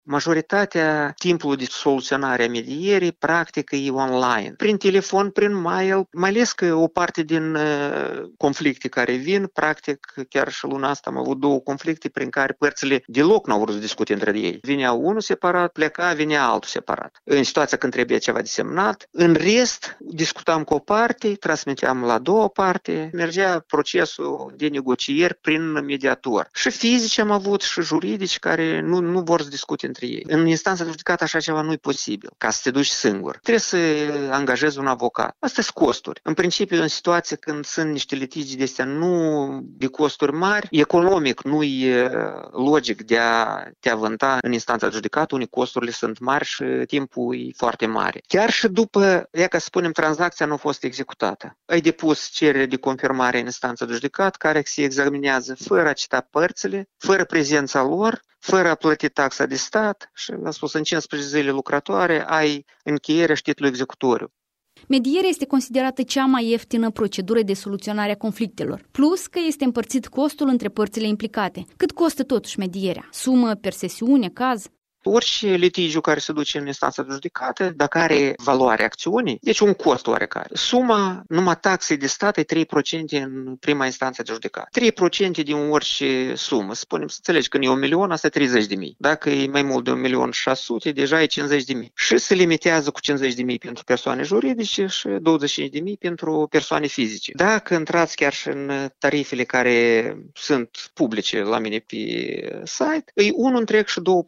Majoritatea timpului de soluționare a medierii, practic, e online. Prin telefon, prin mail, mai ales că o parte din conflicte care vin, practic, chiar și luna asta am avut 2 conflicte prin care părțile deloc nu au vrut să discute între ei. Vinea unul separat, pleca, vinea altul separat. În situația când trebuie ceva de semnat. În rest, discutam cu o parte, transmiteam la 2 parte, mergea procesul de negocieri prin mediator. Și fizici am avut, și juridici care nu vor să discute între ei. În instanța de judecată așa ceva nu e posibil, ca să te duci singur. Trebuie să angajezi un avocat. Astea sunt costuri. În principiu, în situație când sunt niște litigi de astea nu de costuri mari, economic nu e logic de a te avânta în instanța de judecată, unde costurile sunt mari și timpul e foarte mare. Chiar și după, ca să spunem, tranzacția nu a fost executată. Ai depus cerere de confirmare în instanța de judecată, care se examinează fără a cita părțile, fără prezența lor, fără a plăti taxa de stat și, am spus, în 15 zile lucrătoare ai încheierea și titlul executoriu. Medierea este considerată cea mai ieftină procedură de soluționare a conflictelor, plus că este împărțit costul între părțile implicate. Cât costă totuși medierea? Sumă, per sesiune, caz? Orice litigiu care se duce în instanța de judecată, dacă are valoare acțiunii, deci un cost oarecare. Suma, numai taxe de stat, e 3% în prima instanță de judecată. 3% din orice sumă. Spunem, să înțelegi, când e 1.000.000, asta e 30.000. Dacă e mai mult de 1.600.000, deja e 50.000. Și se limitează cu 50.000 pentru persoane juridice și 25.000 pentru persoane fizice. Dacă intrați chiar și în tarifele care sunt publice la mine pe site, e 1,2%.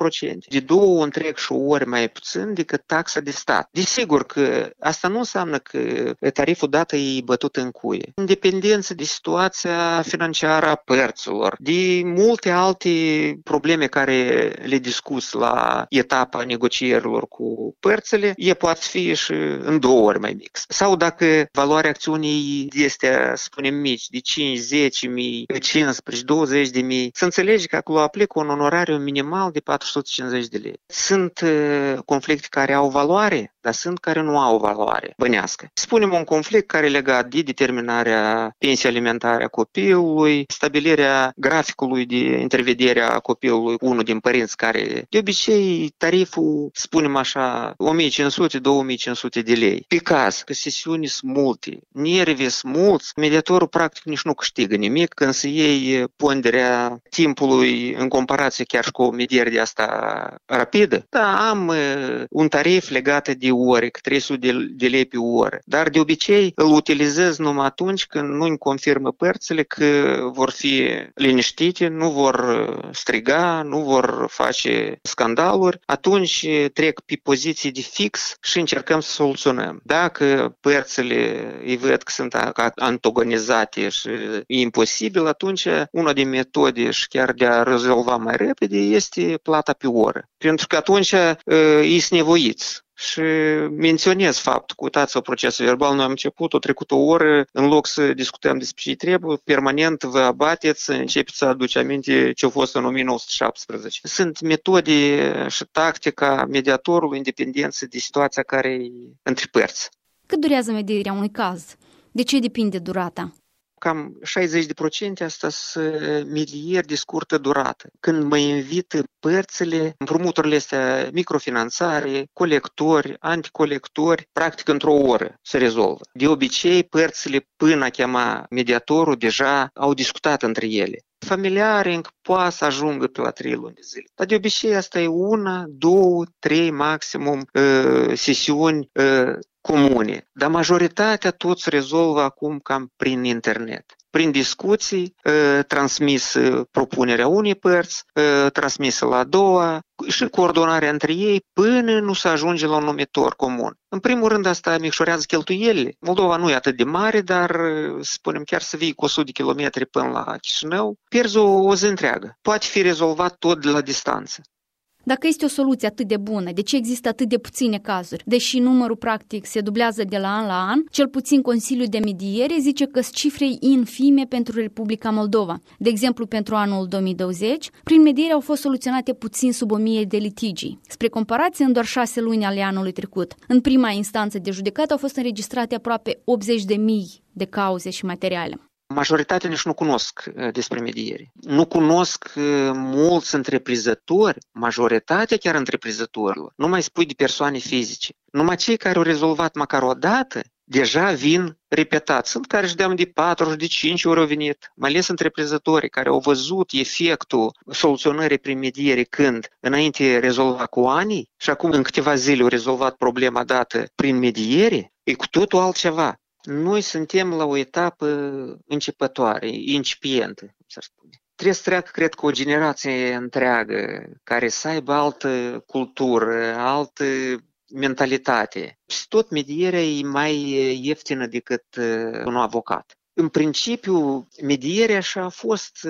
De 2,3 ori mai puțin decât taxa de stat. Desigur că asta nu înseamnă că tariful dat e bătut în cuie. În dependență de situația financiară a părților, de multe alte probleme care le discuți la etapa negocierilor cu părțile, poate fi și în 2 ori mai mic. Sau dacă valoarea acțiunii este, spunem, mici, de 5, 10.000, 15, 20.000, să înțelegi că acolo aplică un onorariu minimal de 450 de lei. Sunt conflicte care au valoare, dar sunt care nu au valoare bănească. Spunem un conflict care e legat de determinarea pensiei alimentare a copilului, stabilirea graficului de intervedere a copilului cu unul din părinți care, de obicei, tariful, spunem așa, 1.500-2.500 de lei. Pe caz că sesiuni sunt multe, nervi sunt mulți, mediatorul practic nici nu câștigă nimic când se iei ponderea timpului în comparație chiar și cu o mediere de asta rapidă. Da, am un tarif legat de ore, 300 de lei pe oră, dar de obicei îl utilizez numai atunci când nu-mi confirmă părțile că vor fi liniștite, nu vor striga, nu vor face scandaluri, atunci trec pe poziții de fix și încercăm să soluționăm. Dacă părțile îi văd că sunt antagonizate și e imposibil, atunci una din metode și chiar de a rezolva mai repede este plata pe oră. Pentru că atunci îi sunt nevoiți. Și menționez faptul că, uitați-vă, procesul verbal, noi am început, a trecut 1 oră, în loc să discutăm despre ce trebuie, permanent vă abateți, începeți să aduce aminte ce a fost în 1917. Sunt metode și tactica mediatorului în dependență de situația care e între părți. Cât durează medierea unui caz? De ce depinde durata? Cam 60% asta sunt medieri de scurtă durată. Când mă invită părțile, împrumuturile astea, microfinanțare, colectori, anticolectori, practic într-o oră se rezolvă. De obicei, părțile, până a chema mediatorul, deja au discutat între ele. Familiare încă poate să ajungă pe la 3 luni de zile. Dar de obicei asta e 1, 2, 3 maximum sesiuni comune. Dar majoritatea tot se rezolvă acum cam prin internet. Prin discuții, transmis propunerea unei părți, transmisă la a doua și coordonarea între ei până nu se ajunge la un numitor comun. În primul rând, asta micșorează cheltuielile. Moldova nu e atât de mare, dar, spunem, chiar să vii cu 100 de kilometri până la Chișinău, pierzi o zi întreagă. Poate fi rezolvat tot de la distanță. Dacă este o soluție atât de bună, de ce există atât de puține cazuri? Deși numărul practic se dublează de la an la an, cel puțin Consiliul de Mediere zice că sunt cifre infime pentru Republica Moldova. De exemplu, pentru anul 2020, prin mediere au fost soluționate puțin sub 1000 de litigii. Spre comparație, în doar 6 luni ale anului trecut, în prima instanță de judecată au fost înregistrate aproape 80.000 de cauze și materiale. Majoritatea nici nu cunosc despre mediere. Nu cunosc mulți întreprinzători, majoritatea chiar întreprinzătorilor. Nu mai spui de persoane fizice. Numai cei care au rezolvat măcar o dată, deja vin repetat. Sunt care își deam de 4 și de 5 ori au venit, mai ales întreprinzătorii care au văzut efectul soluționării prin mediere când înainte rezolva cu ani și acum în câteva zile au rezolvat problema dată prin mediere, e cu totul altceva. Noi suntem la o etapă începătoare, incipientă, s-ar spune. Trebuie să treacă, cred că, o generație întreagă care să aibă altă cultură, altă mentalitate. Și tot medierea e mai ieftină decât un avocat. În principiu, medierea așa a fost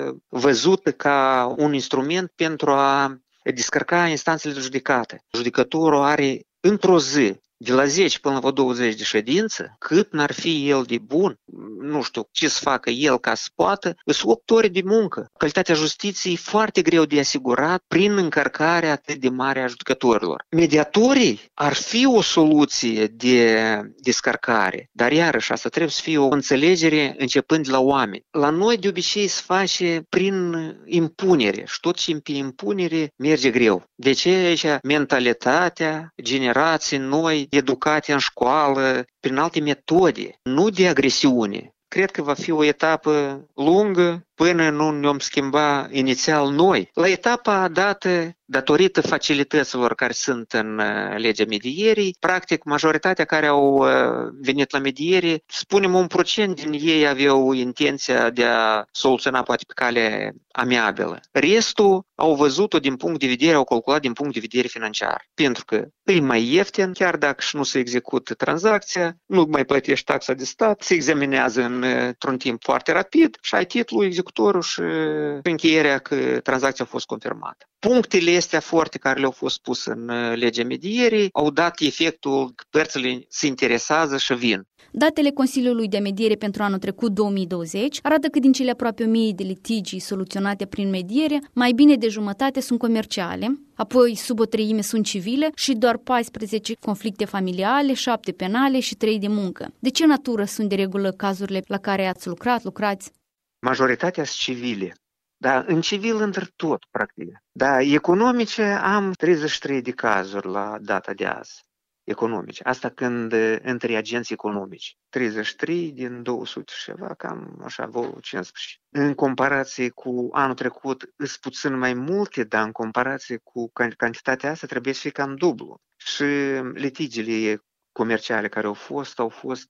văzută ca un instrument pentru a descărca instanțele de judecată. Judecătorul are într-o zi, de la 10 până la 20 de ședință, cât n-ar fi el de bun, nu știu ce să facă el ca să poată, sunt 8 ore de muncă. Calitatea justiției e foarte greu de asigurat prin încărcarea atât de mare a judecătorilor. Mediatorii ar fi o soluție de descărcare, dar iarăși asta trebuie să fie o înțelegere începând de la oameni. La noi de obicei se face prin impunere și tot ce prin impunere merge greu. De ce aici mentalitatea, generații noi, educate în școală, prin alte metode, nu de agresiune. Cred că va fi o etapă lungă până nu ne-om schimba inițial noi. La etapa dată, datorită facilităților care sunt în legea medierii, practic majoritatea care au venit la mediere, spunem 1% din ei aveau intenția de a soluționa poate pe cale amiabilă. Restul au văzut-o din punct de vedere, au calculat din punct de vedere financiar. Pentru că e mai ieftin, chiar dacă și nu se execută tranzacția, nu mai plătești taxa de stat, se examinează într-un timp foarte rapid și ai titlul executorul și încheierea că tranzacția a fost confirmată. Punctele astea forte care le-au fost puse în legea medierii au dat efectul că părțile se interesează și vin. Datele Consiliului de Mediere pentru anul trecut 2020 arată că din cele aproape 1000 de litigii soluționate prin mediere, mai bine de jumătate sunt comerciale, apoi sub o treime sunt civile și doar 14 conflicte familiale, 7 penale și 3 de muncă. De ce natură sunt de regulă cazurile la care ați lucrați? Majoritatea sunt civile. Da, în civil între tot, practic. Da, economice am 33 de cazuri la data de azi. Economice. Asta când între agenți economici. 33 din 200 și ceva, cam așa, 15. În comparație cu anul trecut, sunt puțin mai multe, dar în comparație cu cantitatea asta trebuie să fie cam dublu. Și litigiile comerciale care au fost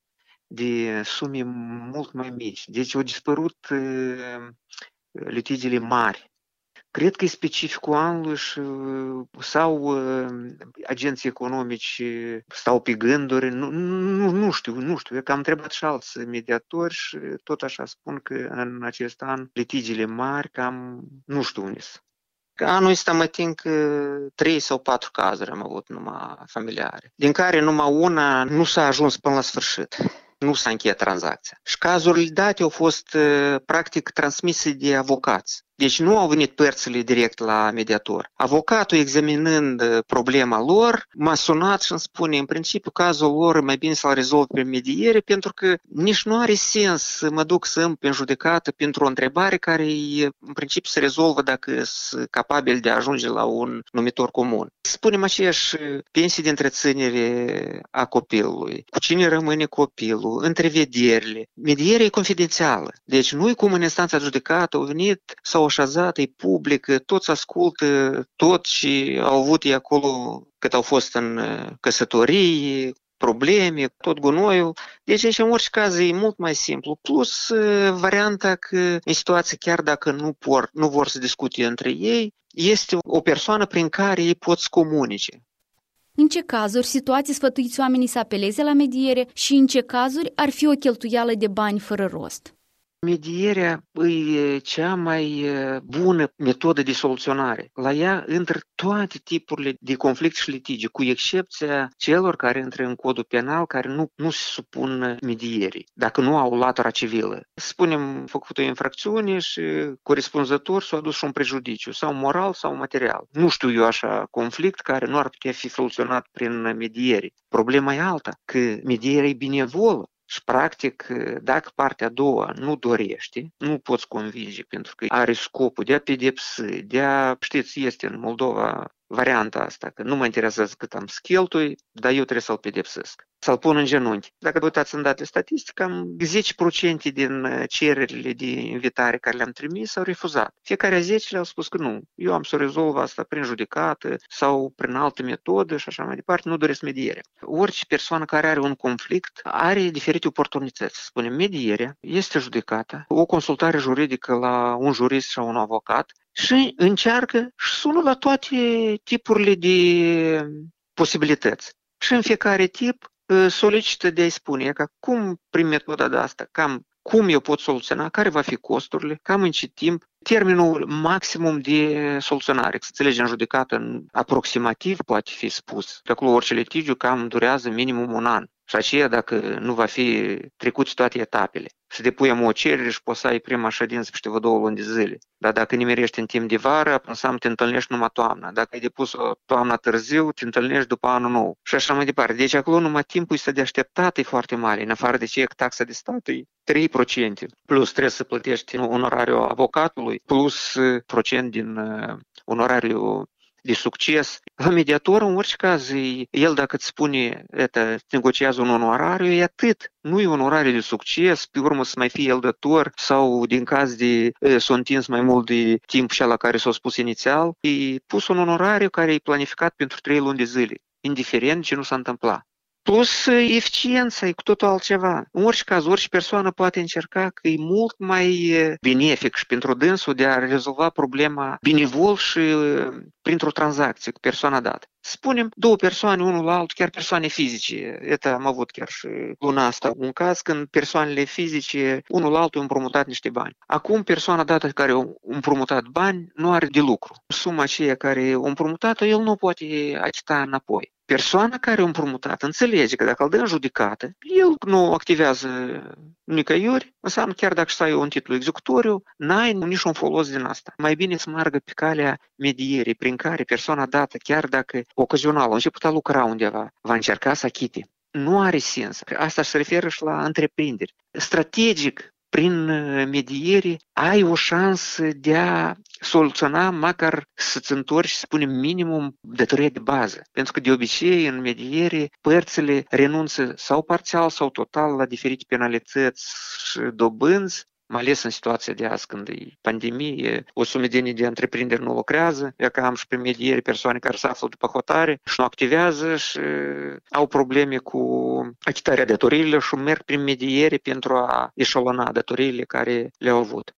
de sume mult mai mici. Deci au dispărut litigiile mari. Cred că e specificul anului sau agenții economici stau pe gânduri, nu știu, eu că am întrebat și alți mediatori și tot așa spun că în acest an litigiile mari cam nu știu unde sunt. Anul ăsta mă tin că 3 sau 4 cazuri am avut numai familiare, din care numai una nu s-a ajuns până la sfârșit. Nu s-a încheiat tranzacția. Și cazurile date au fost practic transmise de avocați. Deci nu au venit părțile direct la mediator. Avocatul, examinând problema lor, m-a sunat și îmi spune, în principiu, cazul lor mai bine să-l rezolv prin mediere, pentru că nici nu are sens să mă duc să îmi în judecată pentru o întrebare care în principiu se rezolvă dacă sunt capabil de a ajunge la un numitor comun. Spunem aceeași pensii de întreținere a copilului, cu cine rămâne copilul, întrevederile. Medierea e confidențială. Deci nu-i cum în instanța judecată au venit sau așezat, e public, toți ascultă tot ce au avut ei acolo cât au fost în căsătorie, probleme, tot gunoiul. Deci aici în orice caz e mult mai simplu. Plus varianta că în situație chiar dacă nu vor să discute între ei, este o persoană prin care ei pot să comunice. În ce cazuri, situații sfătuiți oamenii să apeleze la mediere și în ce cazuri ar fi o cheltuială de bani fără rost? Medierea e cea mai bună metodă de soluționare. La ea intră toate tipurile de conflict și litigi, cu excepția celor care intră în codul penal, care nu se supun medierii, dacă nu au latura civilă. Spunem, făcut o infracțiune și corespunzător s-a adus și un prejudiciu, sau moral sau material. Nu știu eu așa conflict care nu ar putea fi soluționat prin mediere. Problema e alta, că medierea e benevolă. Și practic, dacă partea a doua nu dorește, nu poți convinge pentru că are scopul de a pedepsi, știți, este în Moldova varianta asta, că nu mă interesează cât am cheltui, dar eu trebuie să-l pedepsesc, să-l pun în genunchi. Dacă vă uitați în datele statistice, cam 10% din cererile de invitare care le-am trimis au refuzat. Fiecare 10 au spus că nu, eu am să rezolv asta prin judecată sau prin altă metodă și așa mai departe, nu doresc mediere. Orice persoană care are un conflict are diferite oportunități. Spunem, medierea este judecata, o consultare juridică la un jurist sau un avocat, și încearcă și sună la toate tipurile de posibilități. Și în fiecare tip solicită de a-i spune că cum prin metoda de asta, cum eu pot soluționa, care va fi costurile, cam în ce timp, termenul maximum de soluționare. Să înțelegem, judecată în aproximativ poate fi spus. De acolo orice litigiu cam durează minimum un an. Și aceea dacă nu va fi trecut toate etapele. Și depuiem o cerere și poți să ai prima ședință peste 2 luni de zile. Dar dacă nimerești în timp de vară, înseamnă te întâlnești numai toamna. Dacă ai depus-o toamna târziu, te întâlnești după anul nou. Și așa mai departe. Deci acolo numai timpul este de așteptat, e foarte mare. În afară de ce taxa de stat e 3%. Plus trebuie să plătești onorariul avocatului, plus procent din onorariul de succes. La mediator, în orice caz, el dacă îți spune, negociază un onorariu, e atât. Nu e un onorariu de succes, pe urmă să mai fie el dator sau din caz de s-a întins mai mult de timp și la care s-a spus inițial, e pus un onorariu care e planificat pentru 3 luni de zile, indiferent ce nu s-a întâmplat. Plus eficiența e cu totul altceva. În orice caz, orice persoană poate încerca că e mult mai benefic și pentru dânsul de a rezolva problema benevol și printr-o tranzacție cu persoana dată. Spunem 2 persoane, unul la altul, chiar persoane fizice. Am avut chiar și luna asta un caz când persoanele fizice, unul la altul, au împrumutat niște bani. Acum persoana dată care a împrumutat bani nu are de lucru. Suma aceea care a împrumutat-o, el nu poate achita înapoi. Persoana care a împrumutat înțelege că dacă îl dă în judecată, el nu activează nicăiuri, înseamnă chiar dacă stai un titlu executoriu, n-ai niciun folos din asta. Mai bine să meargă pe calea medierii, prin care persoana dată, chiar dacă ocazional a început a lucra undeva, va încerca să achite. Nu are sens. Asta se referă și la întreprinderi. Strategic, prin mediere, ai o șansă de a soluționa, măcar să-ți întorci, să spunem, minimum datoria de bază. Pentru că de obicei, în mediere, părțile renunță sau parțial sau total la diferite penalități și dobânzi, mai ales în situația de azi, când e pandemie, o sumedenie de întreprinderi nu lucrează, eu că am și prin mediere persoane care se află după hotare și nu activează și au probleme cu achitarea datoriilor și merg prin mediere pentru a eșalona datoriile care le-au avut.